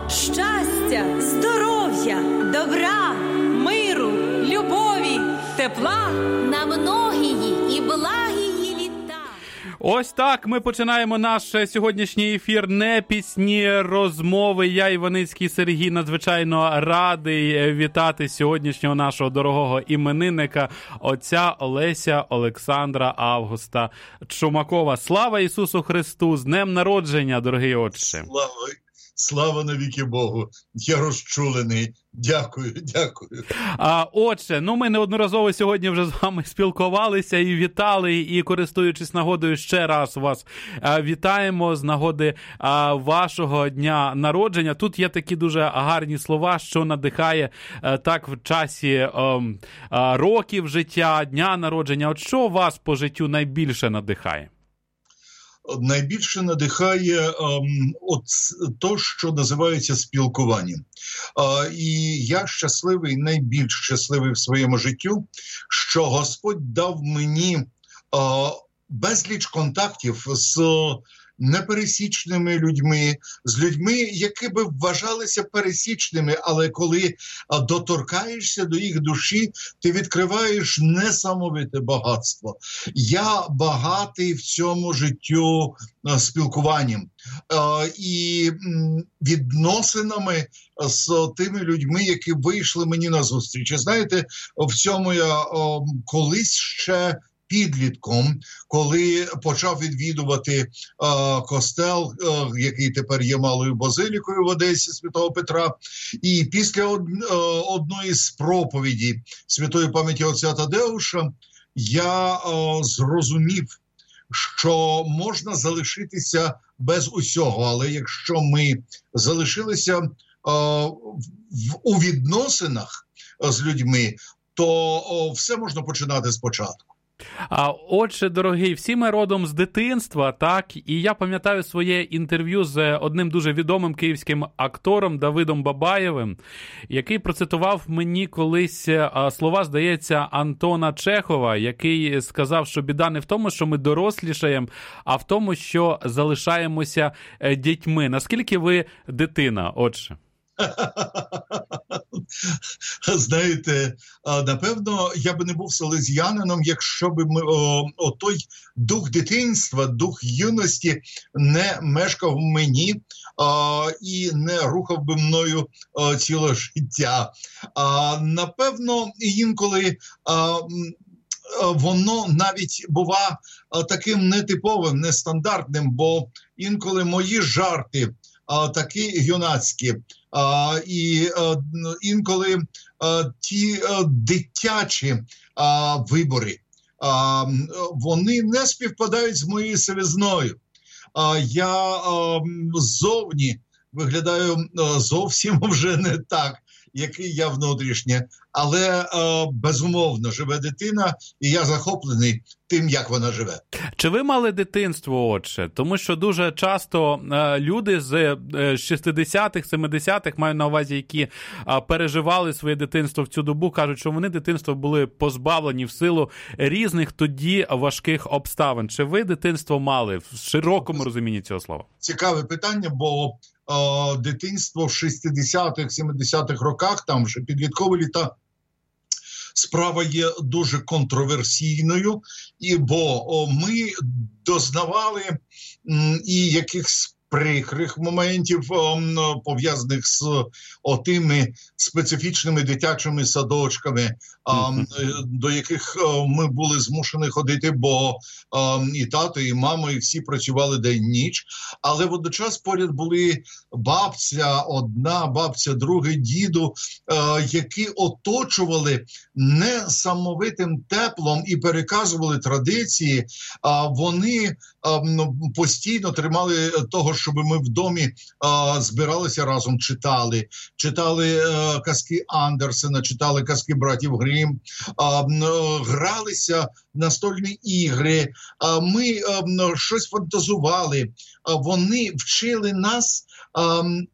щастя, здоров'я, добра, миру, любові, тепла на многії і благії літа. Ось так ми починаємо наш сьогоднішній ефір «Не пісні, розмови». Я, Іваницький Сергій, надзвичайно радий вітати сьогоднішнього нашого дорогого іменинника, отця Олеся Олександра Августа Чумакова. Слава Ісусу Христу! З днем народження, дорогий отче! Слава навіки Богу! Я розчулений. Дякую. Отже, ми неодноразово сьогодні вже з вами спілкувалися і вітали, і, користуючись нагодою, ще раз вас вітаємо з нагоди вашого дня народження. Тут є такі дуже гарні слова, що надихає так в часі років життя, дня народження. От що вас по життю найбільше надихає? Найбільше надихає то, що називається спілкуванням. І я щасливий, найбільш щасливий в своєму життю, що Господь дав мені безліч контактів з непересічними людьми, з людьми, які би вважалися пересічними, але коли доторкаєшся до їх душі, ти відкриваєш несамовите багатство. Я багатий в цьому життю спілкуванням і відносинами з тими людьми, які вийшли мені на зустріч. Знаєте, в цьому я колись ще підлітком, коли почав відвідувати костел, який тепер є малою базилікою в Одесі, Святого Петра, і після одної з проповідей святої пам'яті отця Тадеуша я зрозумів, що можна залишитися без усього, але якщо ми залишилися у відносинах з людьми, то все можна починати спочатку. Отже, дорогий, всі ми родом з дитинства, так? І я пам'ятаю своє інтерв'ю з одним дуже відомим київським актором Давидом Бабаєвим, який процитував мені колись слова, здається, Антона Чехова, який сказав, що біда не в тому, що ми дорослішаємо, а в тому, що залишаємося дітьми. Наскільки ви дитина, отже? Знаєте, напевно, я би не був салезіянином, якщо б той дух дитинства, дух юності не мешкав в мені і не рухав би мною ціле життя. Напевно, інколи воно навіть бува таким нетиповим, нестандартним, бо інколи мої жарти такі юнацькі, і інколи ті дитячі вибори, вони не співпадають з моєю сивизною. Я ззовні виглядаю зовсім вже не так, який я внутрішнє, але безумовно живе дитина, і я захоплений тим, як вона живе. Чи ви мали дитинство, отче? Тому що дуже часто люди з 60-х, 70-х, маю на увазі, які переживали своє дитинство в цю добу, кажуть, що вони дитинство були позбавлені в силу різних тоді важких обставин. Чи ви дитинство мали в широкому розумінні цього слова? Цікаве питання, бо дитинство в 60-х, 70-х роках, там вже підліткові літа, справа є дуже контроверсійною, бо ми дознавали і якихось прикрих моментів, пов'язаних з отими специфічними дитячими садочками, до яких ми були змушені ходити, бо і тато, і мама, і всі працювали день-ніч. Але водночас поряд були бабця одна, бабця другий, діду, які оточували несамовитим теплом і переказували традиції. Вони постійно тримали того, щоб ми в домі збиралися разом, читали казки Андерсена, читали казки братів Грім, гралися в настольні ігри, ми щось фантазували. Вони вчили нас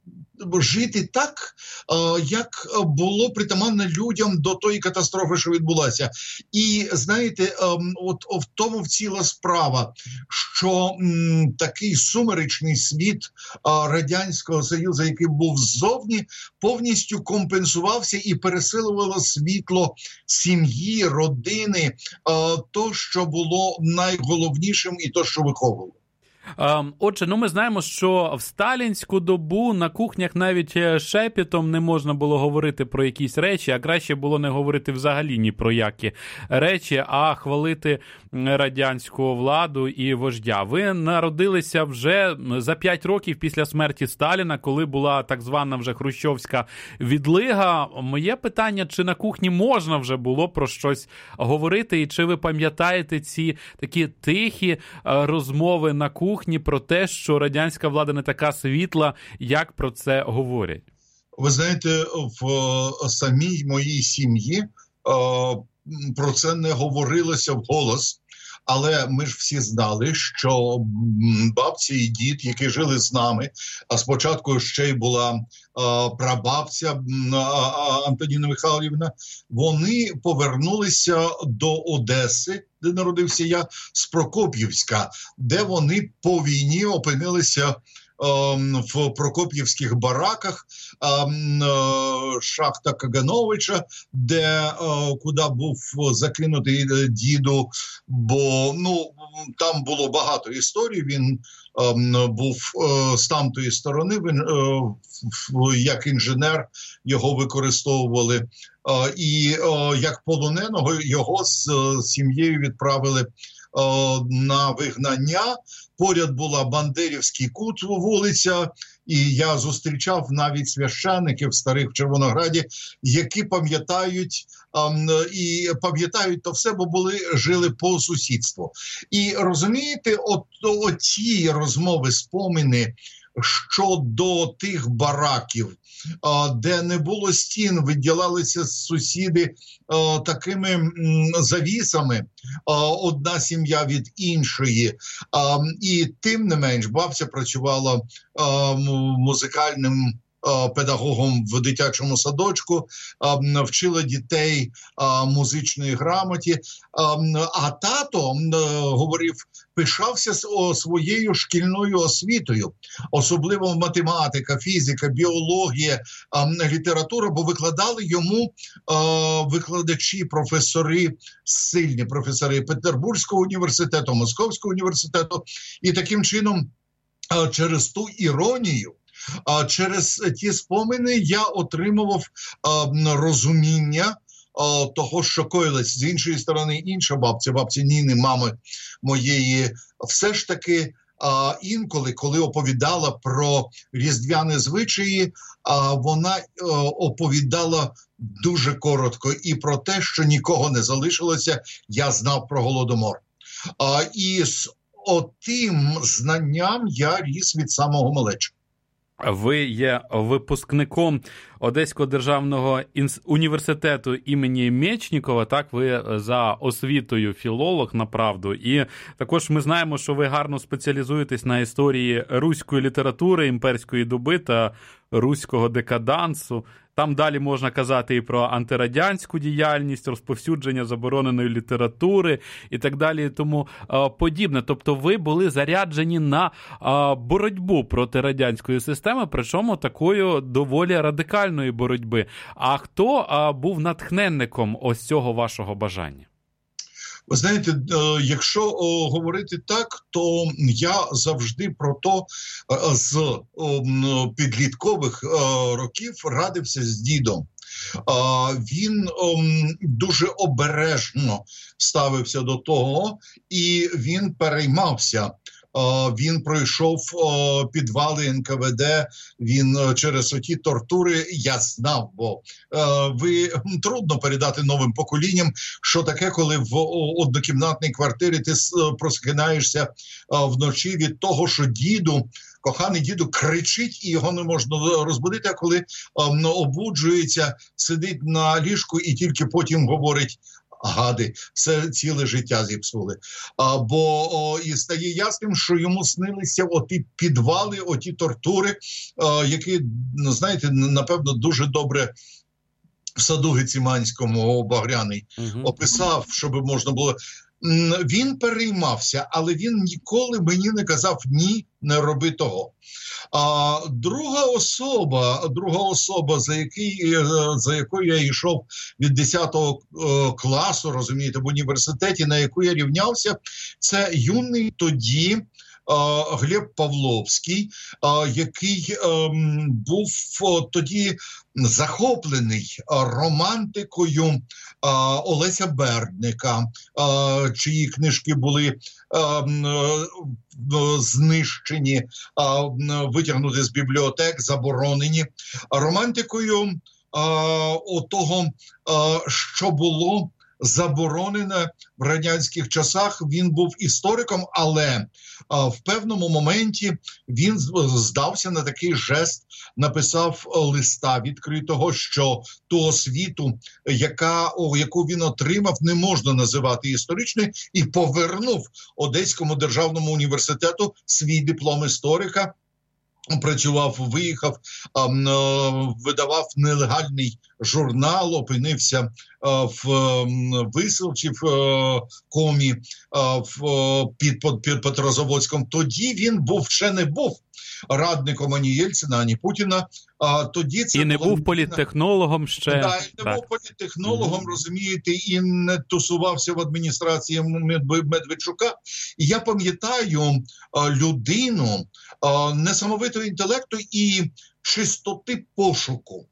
жити так, як було притаманно людям до тої катастрофи, що відбулася. І, знаєте, от в тому ціла справа, що такий сумеречний світ Радянського Союзу, який був ззовні, повністю компенсувався і пересилювало світло сім'ї, родини, то, що було найголовнішим і то, що виховувало. Отже, ми знаємо, що в сталінську добу на кухнях навіть шепітом не можна було говорити про якісь речі, а краще було не говорити взагалі ні про які речі, а хвалити радянську владу і вождя. Ви народилися вже за 5 років після смерті Сталіна, коли була так звана вже хрущовська відлига. Моє питання, чи на кухні можна вже було про щось говорити, і чи ви пам'ятаєте ці такі тихі розмови на кухні про те, що радянська влада не така світла, як про це говорять? Ви знаєте, в самій моїй сім'ї про це не говорилося вголос, але ми ж всі знали, що бабці і дід, які жили з нами, а спочатку ще й була прабабця Антоніна Михайлівна, вони повернулися до Одеси, де народився я, з Прокоп'ївська, де вони по війні опинилися в Прокоп'ївських бараках, шахта Кагановича, куди був закинутий діду, бо там було багато історій, він був з тамтої сторони, він як інженер його використовували, і як полоненого його з сім'єю відправили на вигнання. Поряд була Бандерівський кут вулиця, і я зустрічав навіть священиків старих в Червонограді, які пам'ятають то все, бо жили по сусідству. І розумієте, оті розмови, спомини щодо тих бараків, де не було стін, відділалися сусіди такими завісами, одна сім'я від іншої. І тим не менш, бабця працювала музикальним педагогом в дитячому садочку, вчила дітей музичної грамоті, а тато говорив, пишався своєю шкільною освітою, особливо математика, фізика, біологія, література, бо викладали йому викладачі, професори, сильні професори Петербурзького університету, Московського університету, і таким чином через ту іронію, через ті спомини я отримував розуміння того, що коїлось. З іншої сторони, інша бабця Ніни, мами моєї, все ж таки інколи, коли оповідала про різдвяні звичаї, вона оповідала дуже коротко і про те, що нікого не залишилося, я знав про Голодомор. І з отим знанням я ріс від самого малечка. Ви є випускником Одеського державного університету імені Мечнікова, так, ви за освітою філолог, направду, і також ми знаємо, що ви гарно спеціалізуєтесь на історії руської літератури, імперської доби та руського декадансу. Там далі можна казати і про антирадянську діяльність, розповсюдження забороненої літератури і так далі, і тому подібне. Тобто ви були заряджені на боротьбу проти радянської системи, причому такою доволі радикальної боротьби. А хто був натхненником ось цього вашого бажання? Ви знаєте, якщо говорити так, то я завжди про то з підліткових років радився з дідом. Він дуже обережно ставився до того, і він переймався. Він пройшов підвали НКВД, він через оті тортури, я знав, бо трудно передати новим поколінням, що таке, коли в однокімнатній квартирі ти просинаєшся вночі від того, що коханий діду кричить і його не можна розбудити, а коли обуджується, сидить на ліжку і тільки потім говорить: гади, все ціле життя зіпсули. Бо і стає ясним, що йому снилися оті підвали, оті тортури, які, знаєте, напевно, дуже добре в саду Гециманському Багряний описав, щоб можна було... Він переймався, але він ніколи мені не казав «ні, не роби того». Друга особа, за якою я йшов від 10 класу, розумієте, в університеті, на яку я рівнявся, це юний тоді Глеб Павловський, який був тоді захоплений романтикою Олеся Бердника, чиї книжки були знищені, витягнуті з бібліотек, заборонені. Романтикою того, що було заборонене в радянських часах. Він був істориком, але в певному моменті він здався на такий жест, написав листа відкритого, що ту освіту, яку він отримав, не можна називати історичною, і повернув Одеському державному університету свій диплом історика. Працював, виїхав, видавав нелегальний журнал, опинився в Висилці, в комі під Петрозаводськом. Тоді він ще не був радником ані Єльцина, ані Путіна. Тоді це і не був політтехнологом ще. І не був політтехнологом, розумієте, і не тусувався в адміністрації Медведчука. І я пам'ятаю людину несамовитого інтелекту і чистоти пошуку.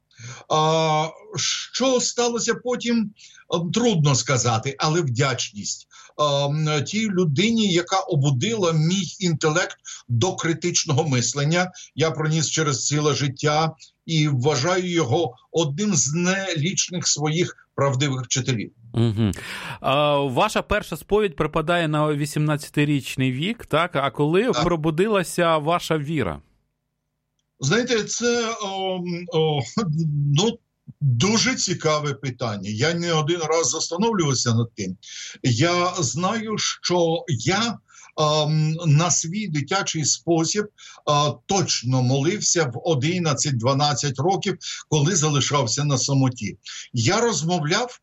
Що сталося потім, трудно сказати, але вдячність тій людині, яка обудила мій інтелект до критичного мислення. Я проніс через ціле життя і вважаю його одним з нелічних своїх правдивих вчителів. Угу. Ваша перша сповідь припадає на 18-річний вік, так? А коли пробудилася ваша віра? Знаєте, це дуже цікаве питання. Я не один раз застановлювався над тим. Я знаю, що я на свій дитячий спосіб точно молився в 11-12 років, коли залишався на самоті. Я розмовляв,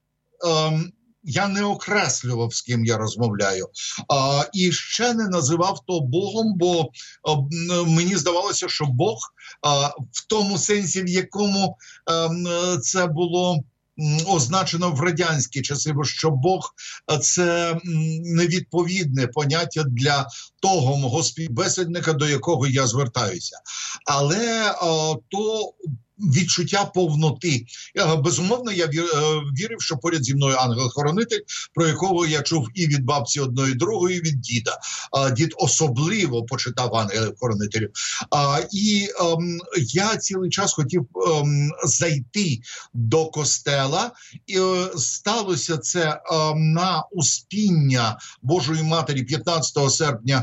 я не окреслював, з ким я розмовляю, і ще не називав то Богом, бо мені здавалося, що Бог в тому сенсі, в якому це було означено в радянські часи, бо що Бог – це невідповідне поняття для того мого співбесідника, до якого я звертаюся. Але то відчуття повноти. Безумовно, я вірив, що поряд зі мною ангел-хоронитель, про якого я чув і від бабці одної, другої, і від діда. Дід особливо почитав ангелів-хоронителів. І я цілий час хотів зайти до костела. І сталося це на Успіння Божої Матері 15 серпня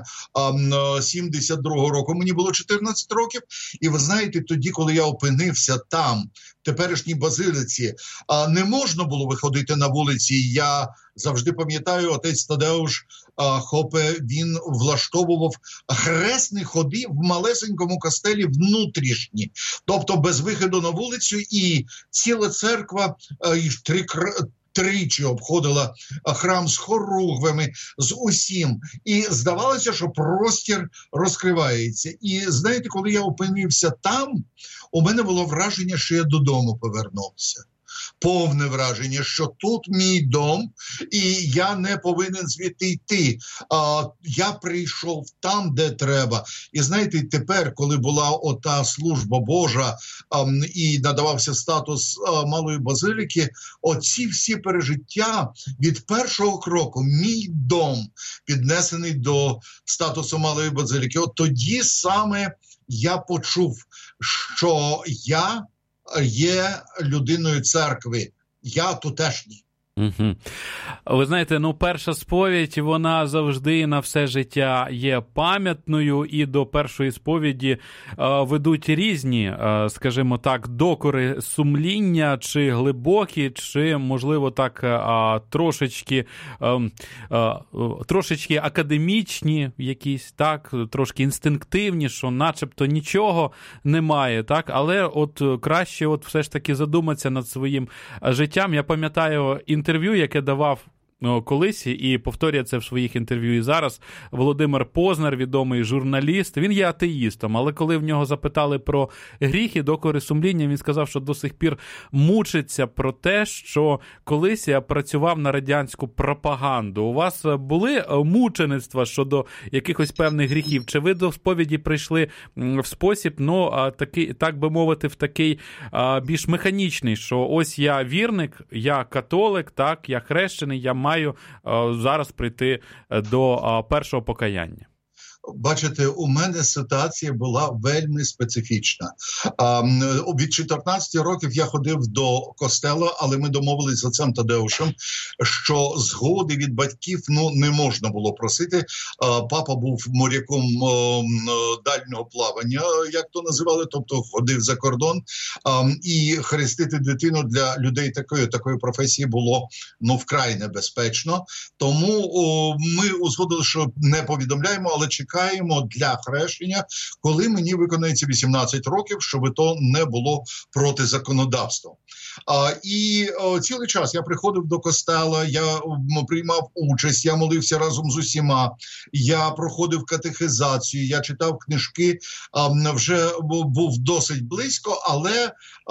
72-го року. Мені було 14 років. І ви знаєте, тоді, коли я опинився там, в теперішній базилиці, не можна було виходити на вулиці. Я завжди пам'ятаю, отець Тадеуш Хопе, він влаштовував хресні ходи в малесенькому костелі внутрішні, тобто без виходу на вулицю, і ціла церква тричі обходила храм з хоругвами, з усім. І здавалося, що простір розкривається. І знаєте, коли я опинився там, у мене було враження, що я додому повернувся. Повне враження, що тут мій дом, і я не повинен звідти йти. Я прийшов там, де треба. І знаєте, тепер, коли була ота служба Божа і надавався статус Малої Базиліки, оці всі пережиття від першого кроку, мій дом, піднесений до статусу Малої Базиліки, от тоді саме я почув, що я є людиною церкви, я тутешній. Угу. Ви знаєте, перша сповідь, вона завжди на все життя є пам'ятною, і до першої сповіді ведуть різні, скажімо так, докори сумління, чи глибокі, чи, можливо, так, трошечки академічні якісь, так, трошки інстинктивні, що начебто нічого немає, так, але от краще от все ж таки задуматися над своїм життям. Я пам'ятаю інтерв'ю, яке давав колись, і повторює це в своїх інтерв'ю і зараз, Володимир Познер, відомий журналіст. Він є атеїстом, але коли в нього запитали про гріх і докори сумління, він сказав, що до сих пір мучиться про те, що колись я працював на радянську пропаганду. У вас були мучеництва щодо якихось певних гріхів? Чи ви до сповіді прийшли в спосіб, такий, так би мовити, в такий більш механічний, що ось я вірник, я католик, так, я хрещений, я маю зараз прийти до першого покаяння? Бачите, у мене ситуація була вельми специфічна. Від 14 років я ходив до костела, але ми домовились з отцем Тадеушем, що згоди від батьків не можна було просити. Папа був моряком дальнього плавання, як то називали, тобто ходив за кордон. І хрестити дитину для людей такої професії було вкрай небезпечно. Тому ми узгодили, що не повідомляємо, але чекаємо для хрещення, коли мені виконається 18 років, щоб то не було проти законодавства. І цілий час я приходив до костела, я приймав участь, я молився разом з усіма, я проходив катехизацію, я читав книжки, вже був досить близько, але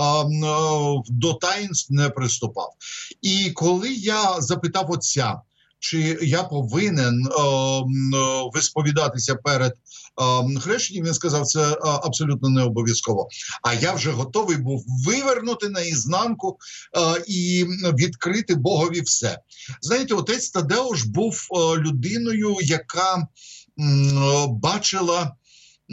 до таїнств не приступав. І коли я запитав отця, чи я повинен висповідатися перед хрещенням, він сказав, це абсолютно не обов'язково. А я вже готовий був вивернути наізнанку і відкрити Богові все. Знаєте, отець Тадеуш був людиною, яка бачила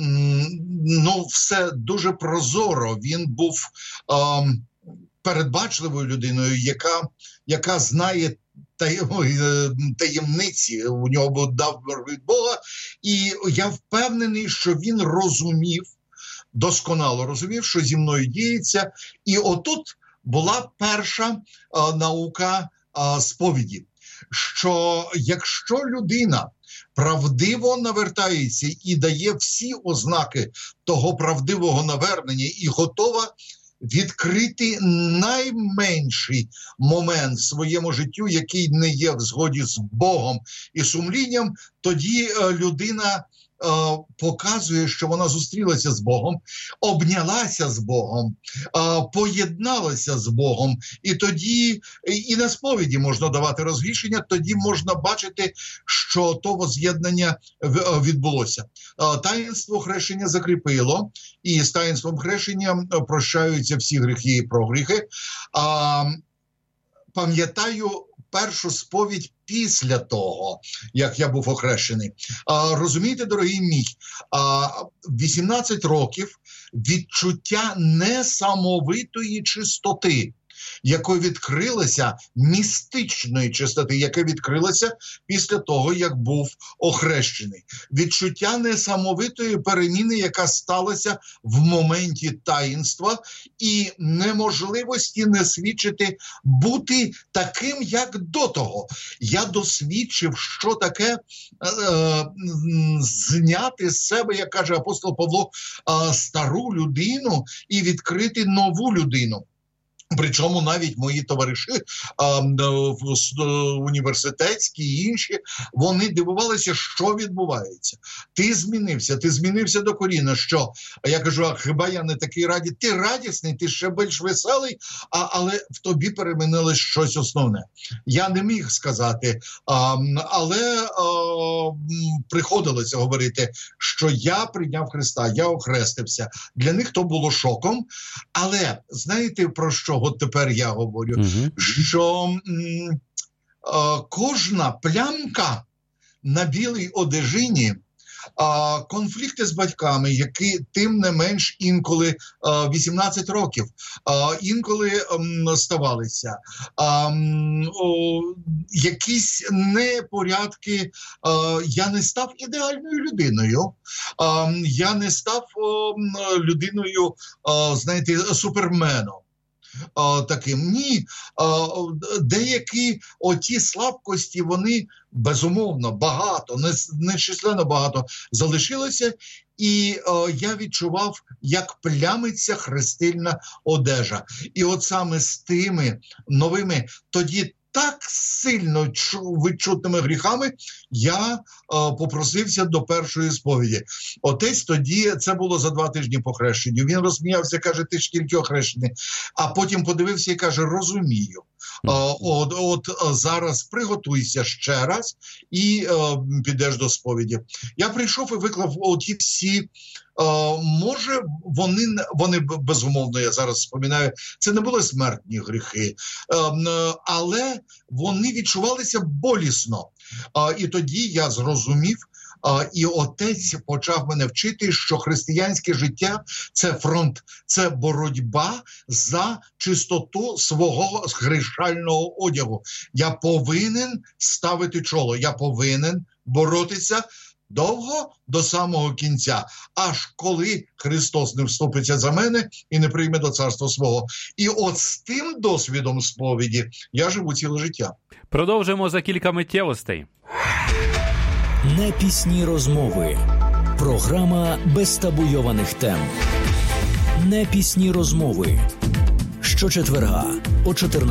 все дуже прозоро. Він був передбачливою людиною, яка знає таємниці, у нього був дар від Бога, і я впевнений, що він досконало розумів, що зі мною діється, і отут була перша наука сповіді, що якщо людина правдиво навертається і дає всі ознаки того правдивого навернення і готова відкрити найменший момент в своєму життю, який не є в згоді з Богом і сумлінням, тоді людина показує, що вона зустрілася з Богом, обнялася з Богом, поєдналася з Богом. І тоді і на сповіді можна давати розрішення, тоді можна бачити, що то воз'єднання відбулося. Таїнство хрещення закріпило, і з таїнством хрещення прощаються всі гріхи і прогріхи. Пам'ятаю першу сповідь після того, як я був охрещений. Розумієте, дорогий мій, 18 років відчуття несамовитої чистоти, якою відкрилася, містичної чистоти, яке відкрилося після того, як був охрещений. Відчуття несамовитої переміни, яка сталася в моменті таїнства, і неможливості не свідчити бути таким, як до того. Я досвідчив, що таке зняти з себе, як каже апостол Павло, стару людину і відкрити нову людину. Причому навіть мої товариші університетські і інші, вони дивувалися, що відбувається. Ти змінився докорінно. Що? А я кажу, а хіба я не такий радий? Ти радісний, ти ще більш веселий, але в тобі перемінилось щось основне. Я не міг сказати, але приходилося говорити, що я прийняв Христа, я охрестився. Для них то було шоком, але знаєте, про що? От тепер я говорю, що кожна плямка на білій одежині конфлікти з батьками, які тим не менш інколи 18 років, інколи ставалися, якісь непорядки. Я не став ідеальною людиною, я не став людиною, знаєте, суперменом. Таким. Ні, деякі оті слабкості, вони безумовно багато, нечисленно багато залишилося, і я відчував, як плямиться хрестильна одежа. І от саме з тими новими, тоді так сильно відчутними гріхами я попросився до першої сповіді. Отець тоді, це було за 2 тижні по хрещенню, він розсміявся, каже, ти ж тільки охрещений. А потім подивився і каже, розумію. От зараз приготуйся ще раз і підеш до сповіді. Я прийшов і виклав оті всі, може вони безумовно, я зараз споминаю, це не були смертні гріхи, але вони відчувалися болісно. І тоді я зрозумів, і отець почав мене вчити, що християнське життя – це фронт, це боротьба за чистоту свого грішального одягу. Я повинен ставити чоло, я повинен боротися довго до самого кінця, аж коли Христос не вступиться за мене і не прийме до царства свого. І от з тим досвідом сповіді я живу ціле життя. Продовжимо за кілька миттєвостей. Непісні розмови. Програма без табуйованих тем. Непісні розмови. Щочетверга о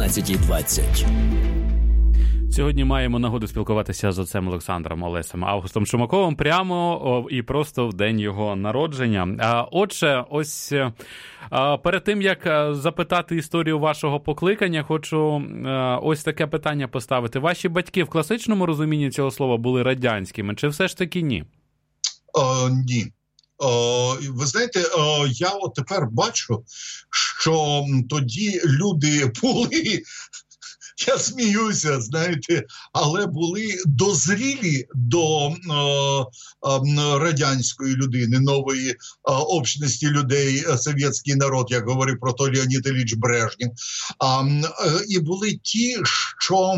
14:20. Сьогодні маємо нагоду спілкуватися з отцем Олександром Олесем Августом Шумаковим прямо і просто в день його народження. Отже, ось перед тим, як запитати історію вашого покликання, хочу ось таке питання поставити. Ваші батьки в класичному розумінні цього слова були радянськими, чи все ж таки ні? Ні. Ви знаєте, я от тепер бачу, що тоді люди були... Я сміюся, знаєте, але були дозрілі до радянської людини, нової общності людей, совєтський народ, як говорив про то Леонід Ілліч Брежнєв. І були ті, що,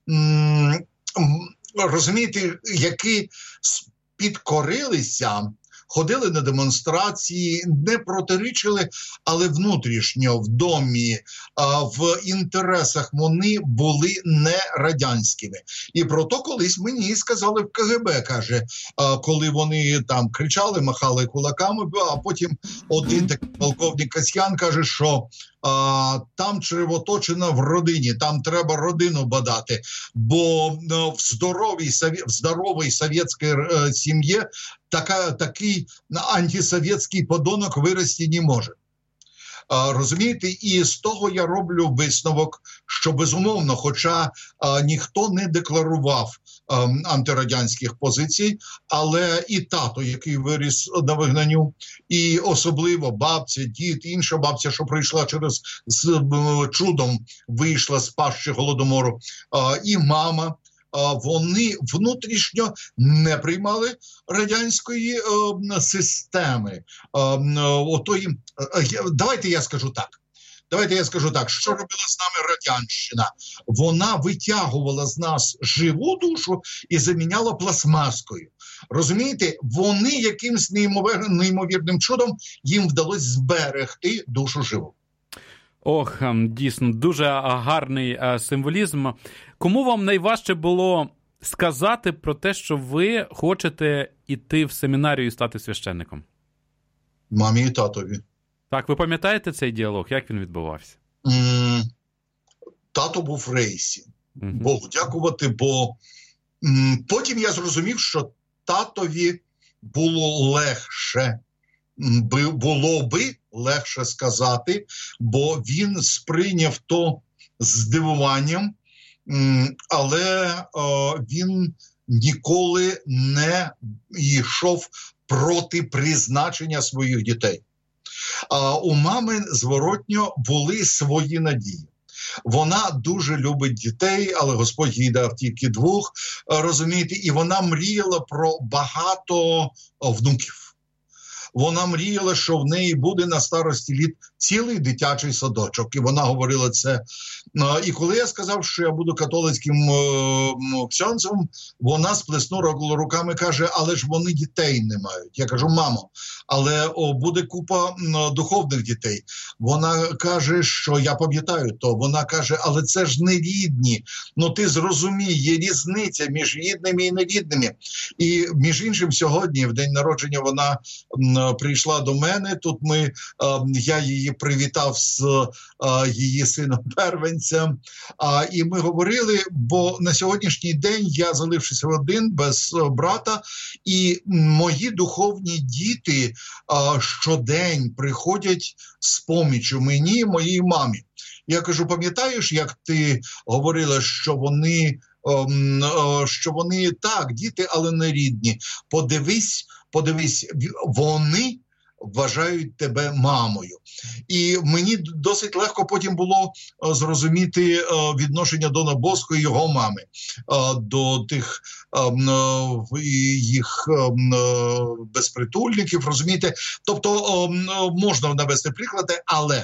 розумієте, які підкорилися, ходили на демонстрації, не протирічили, але внутрішньо, в домі, в інтересах вони були не радянськими. І про то колись мені сказали в КГБ, каже, коли вони там кричали, махали кулаками, а потім один такий полковник Касьян каже, що там червоточина в родині, там треба родину бадати, бо в здоровій совєтській сім'ї такий антисовєтський подонок вирости не може. Розумієте? І з того я роблю висновок, що безумовно, хоча ніхто не декларував антирадянських позицій, але і тато, який виріс на вигнанню, і особливо бабця, дід, інша бабця, що прийшла з чудом, вийшла з пащі Голодомору, і мама, вони внутрішньо не приймали радянської системи. Давайте я скажу так, що робила з нами радянщина? Вона витягувала з нас живу душу і заміняла пластмаскою. Розумієте, вони якимсь неймовірним чудом їм вдалося зберегти душу живу. Ох, дійсно, дуже гарний символізм. Кому вам найважче було сказати про те, що ви хочете йти в семінарію і стати священником? Мамі і татові. Так, ви пам'ятаєте цей діалог? Як він відбувався? Тато був в рейсі. Богу дякувати, бо потім я зрозумів, що татові було би легше сказати, бо він сприйняв то з здивуванням, але він ніколи не йшов проти призначення своїх дітей. У мами зворотньо були свої надії. Вона дуже любить дітей, але Господь їй дав тільки 2, розумієте, і вона мріяла про багато внуків. Вона мріяла, що в неї буде на старості літ цілий дитячий садочок. І вона говорила це. І коли я сказав, що я буду католицьким ксьондзом, вона сплеснула руками і каже, але ж вони дітей не мають. Я кажу, мамо, але буде купа духовних дітей. Вона каже, що я пам'ятаю то. Вона каже, але це ж не рідні. Ну ти зрозумій, є різниця між рідними і нерідними. І між іншим сьогодні, в день народження, вона прийшла до мене. Тут я її привітав з її сином-первенцем. І ми говорили, бо на сьогоднішній день я залишився один, без брата, і мої духовні діти щодень приходять з поміччю мені і моїй мамі. Я кажу, пам'ятаєш, як ти говорила, що вони так, діти, але не рідні. Подивись, вони вважають тебе мамою. І мені досить легко потім було зрозуміти відношення Дона Боско і його мами до тих їх безпритульників, розумієте? Тобто можна навести приклади, але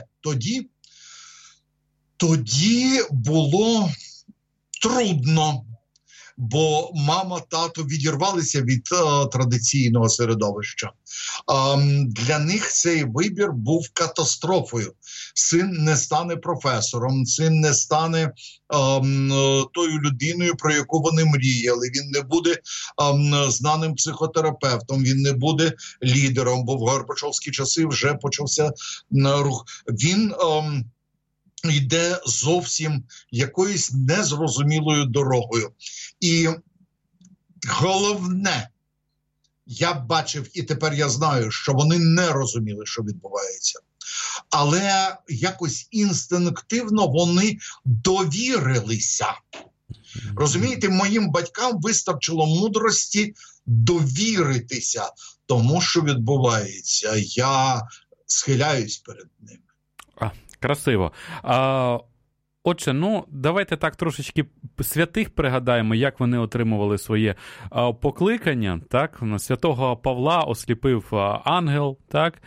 тоді було трудно, бо мама, тато відірвалися від традиційного середовища. Для них цей вибір був катастрофою. Син не стане професором, син не стане тою людиною, про яку вони мріяли. Він не буде знаним психотерапевтом, він не буде лідером, бо в Горбачовські часи вже почався рух. Він йде зовсім якоюсь незрозумілою дорогою. І головне, я бачив, і тепер я знаю, що вони не розуміли, що відбувається. Але якось інстинктивно вони довірилися. Розумієте, моїм батькам вистачило мудрості довіритися тому, що відбувається. Я схиляюсь перед ними. Красиво. Отже, давайте так трошечки святих пригадаємо, як вони отримували своє покликання. Так? Святого Павла осліпив ангел, так?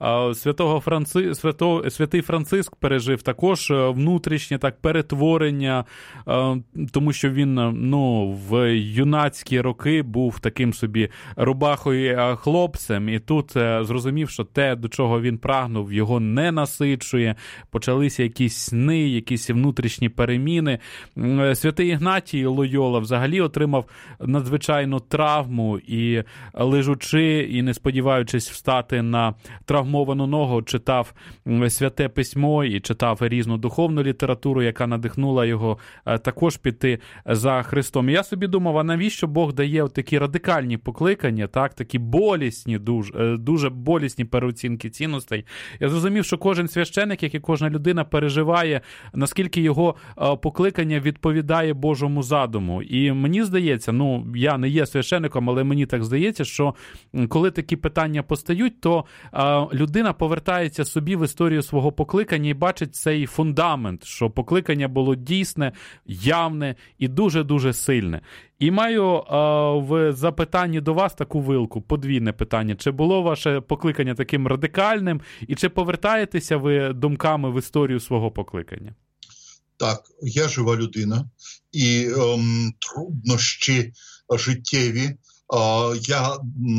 Святий Франциск пережив також внутрішнє перетворення, тому що він в юнацькі роки був таким собі рубахою хлопцем, і тут зрозумів, що те, до чого він прагнув, його не насичує, почалися якісь сни, якісь внутрішні переміни. Святий Ігнатій Лойола взагалі отримав надзвичайну травму і, лежучи і не сподіваючись встати на травмовану ногу, читав Святе Письмо і читав різну духовну літературу, яка надихнула його також піти за Христом. І я собі думав, а навіщо Бог дає такі радикальні покликання, такі болісні, дуже болісні переоцінки цінностей. Я зрозумів, що кожен священик, як і кожна людина, переживає, наскільки його покликання відповідає Божому задуму. І мені здається, я не є священником, але мені так здається, що коли такі питання постають, то людина повертається собі в історію свого покликання і бачить цей фундамент, що покликання було дійсне, явне і дуже-дуже сильне. І маю в запитанні до вас таку вилку, подвійне питання. Чи було ваше покликання таким радикальним, і чи повертаєтеся ви думками в історію свого покликання? Так, я жива людина, і труднощі життєві. Я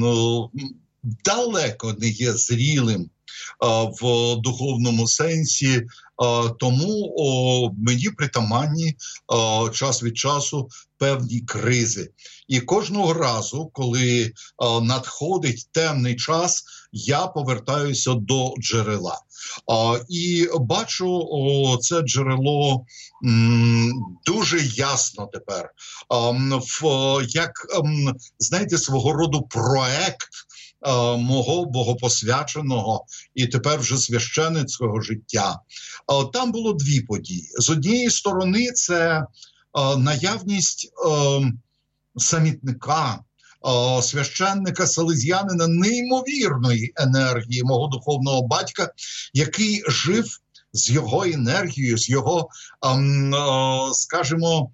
далеко не є зрілим в духовному сенсі, тому мені притаманні час від часу певні кризи. І кожного разу, коли надходить темний час, я повертаюся до джерела. І бачу це джерело дуже ясно тепер. Як, знаєте, свого роду проект мого богопосвяченого і тепер вже священицького життя. Там було дві події. З однієї сторони, це наявність самітника, священника, салезіянина, неймовірної енергії мого духовного батька, який жив з його енергією, з його, скажімо,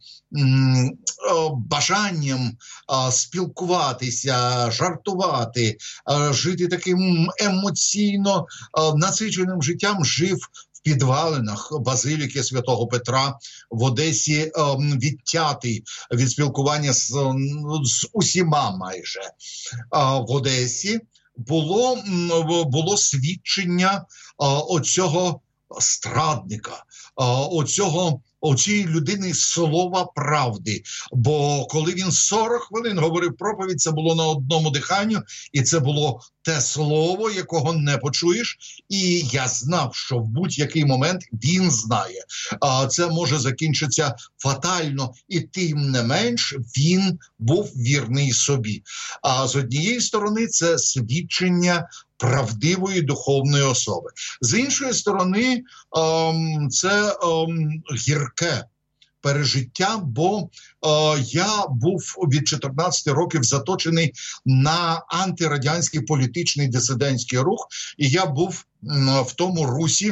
бажанням спілкуватися, жартувати, жити таким емоційно насиченим життям, жив в підвалинах базиліки Святого Петра в Одесі, відтятий від спілкування з усіма майже. В Одесі було свідчення оцього страдника, оцієї людини слова правди. Бо коли він 40 хвилин говорив проповідь, це було на одному диханні, і це було те слово, якого не почуєш. І я знав, що в будь-який момент він знає. Це може закінчитися фатально, і тим не менш він був вірний собі. А з однієї сторони це свідчення правдивої духовної особи. З іншої сторони, це гірке пережиття, бо я був від 14 років заточений на антирадянський політичний дисидентський рух, і я був в тому русі,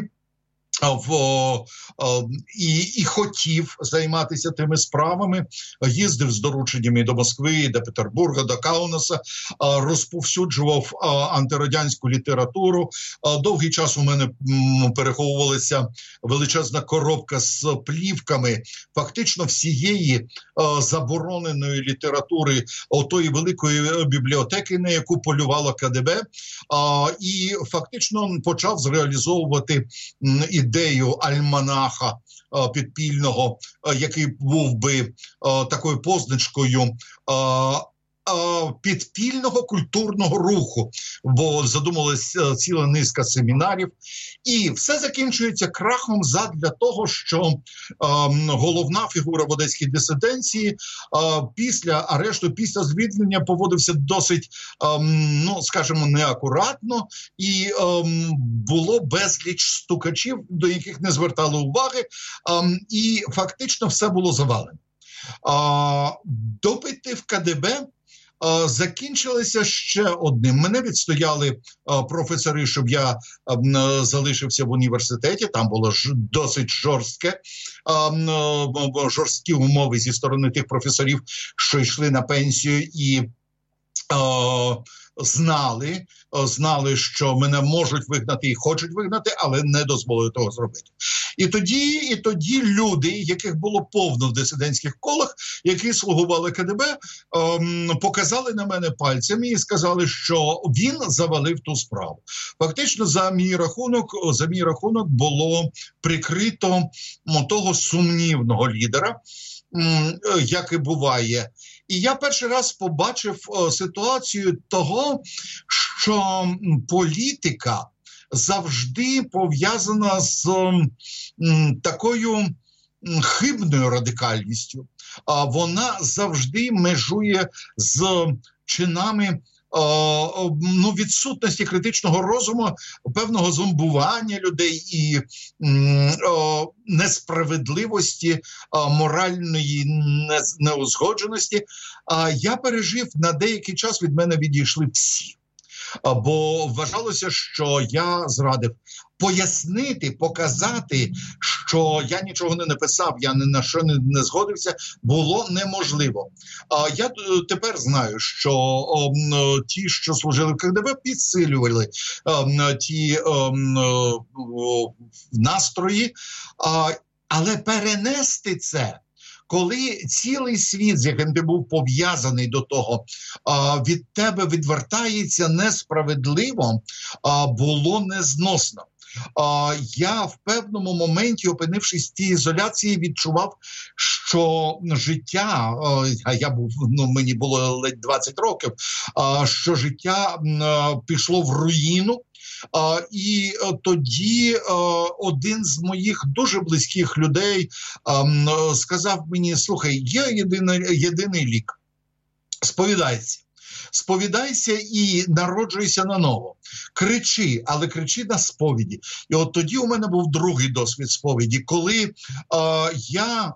і хотів займатися тими справами, їздив з дорученнями до Москви, до Петербурга, до Каунаса, розповсюджував антирадянську літературу. Довгий час у мене переховувалася величезна коробка з плівками фактично всієї забороненої літератури отої великої бібліотеки, на яку полювало КДБ, і фактично почав зреалізовувати ідею альманаха підпільного, який був би такою позначкою підпільного культурного руху, бо задумалась ціла низка семінарів. І все закінчується крахом задля того, що головна фігура в одеській дисиденції після арешту, після звільнення поводився досить, скажімо, неакуратно, і було безліч стукачів, до яких не звертали уваги, і фактично все було завалено. Допити в КДБ закінчилися ще одним. Мене відстояли професори, щоб я залишився в університеті. Там було досить жорсткі умови зі сторони тих професорів, що йшли на пенсію і знали, що мене можуть вигнати і хочуть вигнати, але не дозволили того зробити. І тоді люди, яких було повно в дисидентських колах, які слугували КДБ, показали на мене пальцями і сказали, що він завалив ту справу. Фактично, за мій рахунок було прикрито того сумнівного лідера, як і буває. І я перший раз побачив ситуацію того, що політика завжди пов'язана з такою хибною радикальністю. Вона завжди межує з чинами відсутності критичного розуму, певного зомбування людей і несправедливості, моральної неузгодженості. Я пережив, на деякий час від мене відійшли всі. Бо вважалося, що я зрадив. Пояснити, показати, що я нічого не написав, я ні на що не згодився, було неможливо. Я тепер знаю, що ті, що служили в КГБ, підсилювали ті настрої, але перенести це, коли цілий світ, з яким ти був пов'язаний до того, від тебе відвертається несправедливо, було незносно. Я в певному моменті, опинившись в тій ізоляції, відчував, що життя, а я був, мені було ледь 20 років, що життя пішло в руїну. І тоді один з моїх дуже близьких людей сказав мені: слухай, є єдиний лік. Сповідайся і народжуйся наново. Кричи, але кричи на сповіді. І от тоді у мене був другий досвід сповіді, коли я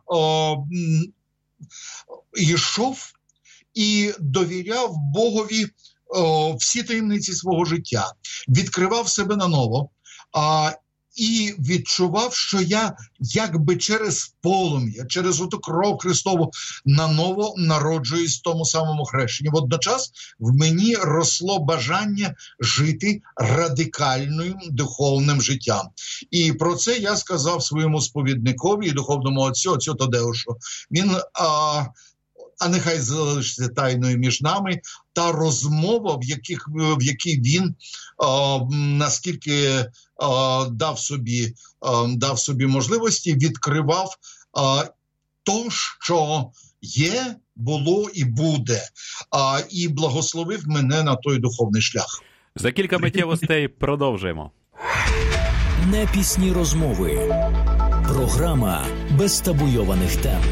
йшов і довіряв Богові всі таємниці свого життя, відкривав себе наново, і відчував, що я якби через полум'я, через оту кров Христову наново народжуюсь в тому самому хрещенні. Водночас в мені росло бажання жити радикальним духовним життям. І про це я сказав своєму сповідникові і духовному отцю Тадеушу. Він, а нехай залишиться тайною між нами, та розмова, в якій він наскільки дав собі можливості, відкривав то, що є, було і буде, і благословив мене на той духовний шлях. За кілька миттєвостей продовжуємо. Непісні розмови. Програма без табуйованих тем.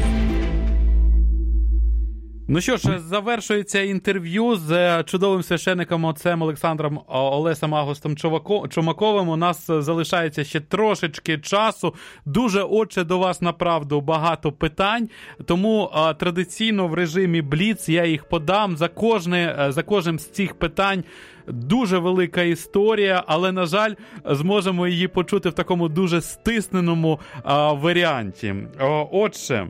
Ну що ж, завершується інтерв'ю з чудовим священником отцем Олександром Олесем Агостом Чумаковим. У нас залишається ще трошечки часу. Дуже, отче, до вас направду багато питань, тому традиційно в режимі Бліц я їх подам. За кожним з цих питань дуже велика історія, але, на жаль, зможемо її почути в такому дуже стисненому варіанті. Отже,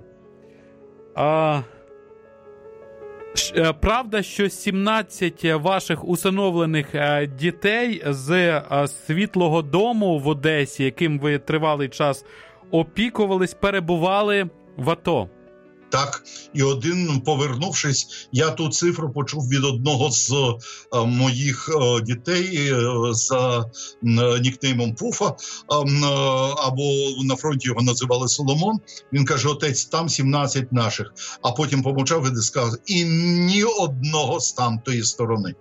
правда, що 17 ваших усиновлених дітей з Світлого Дому в Одесі, яким ви тривалий час опікувались, перебували в АТО? Так, і один, повернувшись, я ту цифру почув від одного з моїх дітей за нікнеймом Пуфа, або на фронті його називали Соломон. Він каже: отець, там 17 наших. А потім помовчав і сказав: і ні одного з тамтої сторони.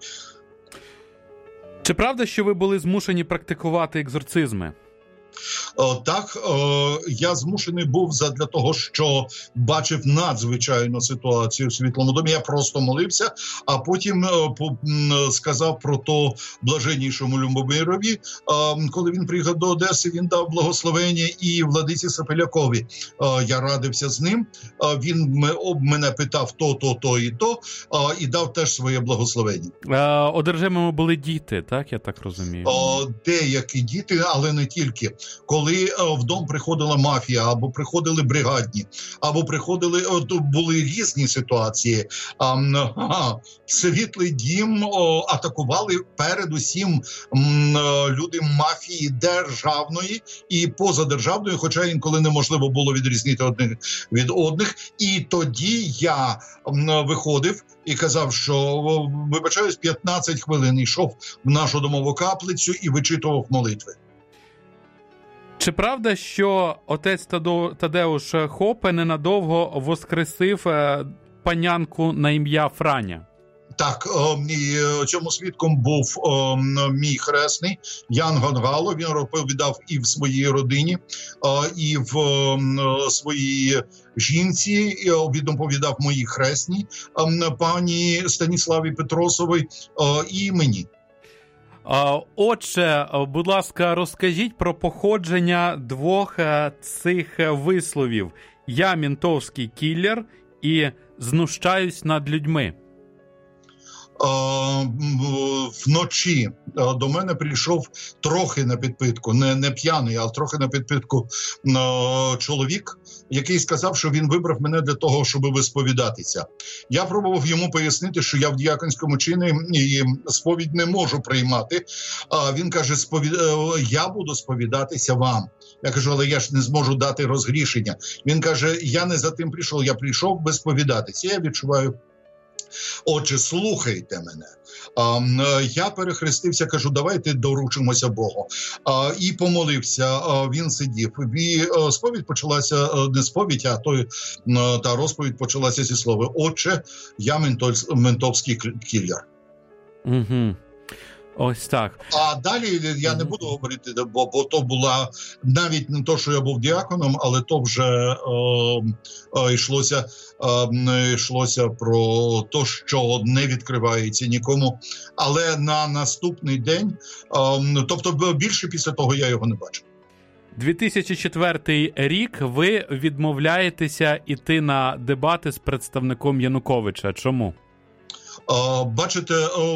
Чи правда, що ви були змушені практикувати екзорцизми? Так, я змушений був задля того, що бачив надзвичайну ситуацію в Світлому Домі. Я просто молився, а потім сказав про то блаженнійшому Любомирові. Коли він приїхав до Одеси, він дав благословення і владиці Сапелякові. Я радився з ним, він мене питав то і дав теж своє благословення. Одержимими були діти, так? Я так розумію. Деякі діти, але не тільки. Коли в дом приходила мафія, або приходили бригадні, або були різні ситуації. Світлий Дім атакували передусім люди мафії державної і позадержавної, хоча інколи неможливо було відрізнити одних від одних. І тоді я виходив і казав, що, вибачаюсь, 15 хвилин йшов в нашу домову каплицю і вичитував молитви. Чи правда, що отець Тадеуш Хопе ненадовго воскресив панянку на ім'я Франя? Так, цьому свідком був мій хресний Ян Гонгало. Він розповідав і в своїй родині, і в своїй жінці. Він доповідав моїй хресній, пані Станіславі Петросовій, і мені. Отже, будь ласка, розкажіть про походження двох цих висловів. Я ментовський кілер і знущаюсь над людьми. Вночі до мене прийшов трохи на підпитку, не п'яний, а трохи на підпитку чоловік, який сказав, що він вибрав мене для того, щоб висповідатися. Я пробував йому пояснити, що я в діяконському чині і сповідь не можу приймати. Він каже: я буду сповідатися вам. Я кажу: але я ж не зможу дати розгрішення. Він каже: я не за тим прийшов, я прийшов висповідатися. Я відчуваю: отже, слухайте мене. Я перехрестився, кажу: давайте доручимося Богу. І помолився, він сидів. І сповідь почалася, не сповідь, а та розповідь почалася зі слова: отче, я ментовський кілер. Угу. Ось так. А далі я не буду говорити, бо то була навіть не то, що я був діаконом, але то вже йшлося про те, що не відкривається нікому. Але на наступний день, тобто більше після того я його не бачив. 2004 рік ви відмовляєтеся іти на дебати з представником Януковича. Чому? Бачите,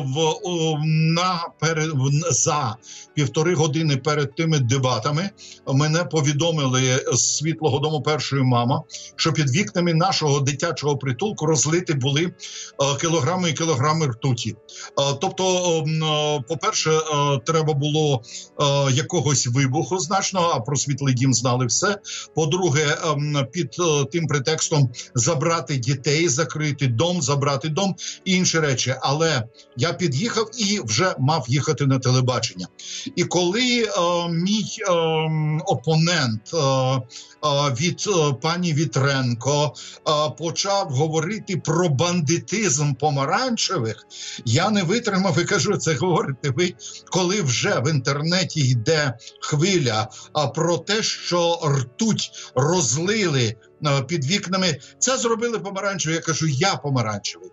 за 1,5 години перед тими дебатами мене повідомили з Світлого Дому першої мама, що під вікнами нашого дитячого притулку розлиті були кілограми і кілограми ртуті. Тобто, по-перше, треба було якогось вибуху значного, а про Світлий Дім знали все. По-друге, під тим претекстом забрати дітей, закрити дом, забрати дом і інші речі. Але я під'їхав і вже мав їхати на телебачення. І коли мій опонент від пані Вітренко почав говорити про бандитизм помаранчевих, я не витримав і кажу, це говорите ви, коли вже в інтернеті йде хвиля про те, що ртуть розлили під вікнами. Це зробили помаранчеві. Я кажу, я помаранчевий.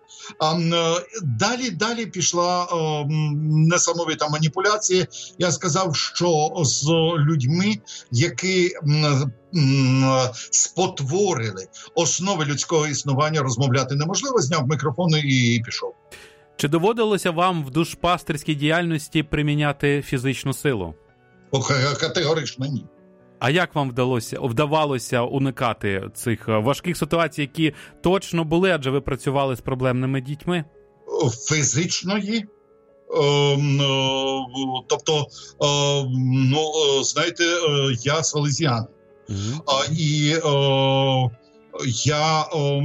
Далі пішла несамовита маніпуляція. Я сказав, що з людьми, які спотворили основи людського існування, розмовляти неможливо. Зняв мікрофон і пішов. Чи доводилося вам в душпастирській діяльності приміняти фізичну силу? Категорично ні. А як вам вдавалося уникати цих важких ситуацій, які точно були, адже ви працювали з проблемними дітьми? Фізичної? Тобто, знаєте, я салезіанин. І я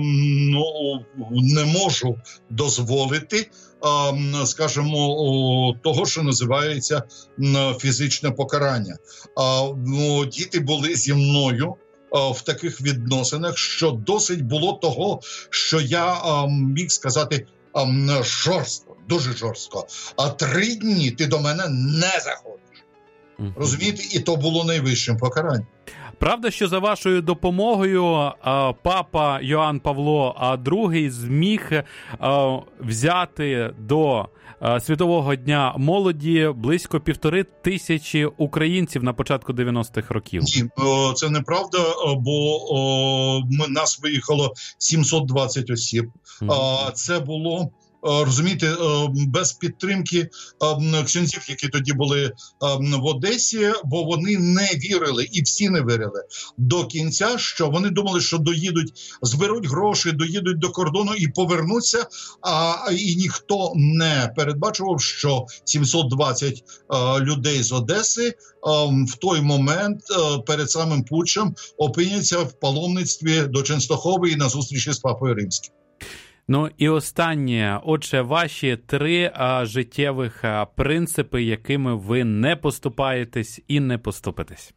не можу дозволити, скажімо, того, що називається фізичне покарання. Діти були зі мною в таких відносинах, що досить було того, що я міг сказати жорстко, дуже жорстко. 3 дні ти до мене не заходиш. Розумієте? І то було найвищим покаранням. Правда, що за вашою допомогою папа Йоанн Павло II зміг взяти до Світового дня молоді близько 1500 українців на початку 90-х років? Ні, це неправда, бо нас виїхало 720 осіб. Це було, розумієте, без підтримки ксьондзів, які тоді були в Одесі, бо вони не вірили, і всі не вірили до кінця, що вони думали, що доїдуть, зберуть гроші, доїдуть до кордону і повернуться, і ніхто не передбачував, що 720 людей з Одеси в той момент перед самим путчем опиняться в паломництві до Ченстохови і на зустрічі з Папою Римським. Ну і останнє, отже, ваші 3 життєвих принципи, якими ви не поступаєтесь і не поступитесь.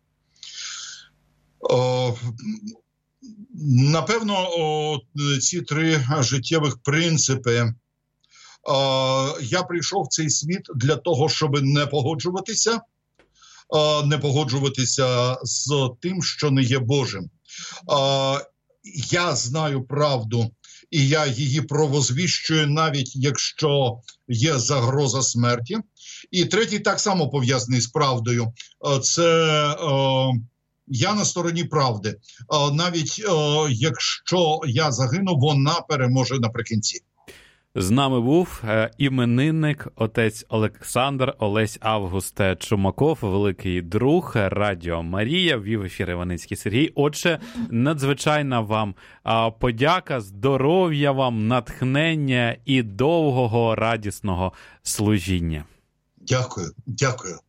Напевно, ці 3 життєвих принципи. Я прийшов в цей світ для того, щоб не погоджуватися з тим, що не є Божим. Я знаю правду, і я її провозвіщую, навіть якщо є загроза смерті. І 3 так само пов'язаний з правдою. Це я на стороні правди. Навіть якщо я загину, вона переможе наприкінці. З нами був іменинник, отець Олександр Олесь Август Чумаков, великий друг Радіо Марія, вів ефір Іваницький Сергій. Отже, надзвичайна вам подяка, здоров'я вам, натхнення і довгого радісного служіння. Дякую.